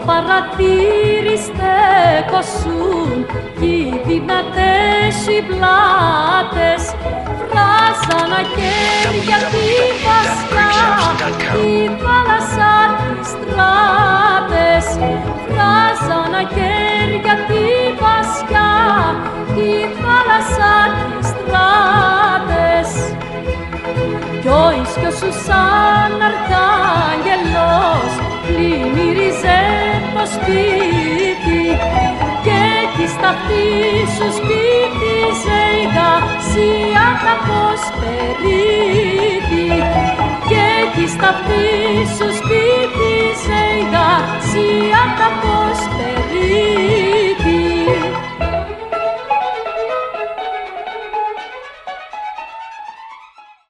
παρατήρι στέκοσουν κι οι δυνατές οι πλάτες βράζαν αχέρια τη βασιά, τη θάλασσα τις στράτες βράζαν αχέρια τη βασιά, τη θάλασσα τις στράτες. Κι ο ίσκιος σου σαν αρχάγγελος πλημμύριζε το σπίτι και εκεί στα αυτή σου σπίτιζε η γασία κάπως περίτη και εκεί στα αυτή σου σπίτιζε η γασία κάπως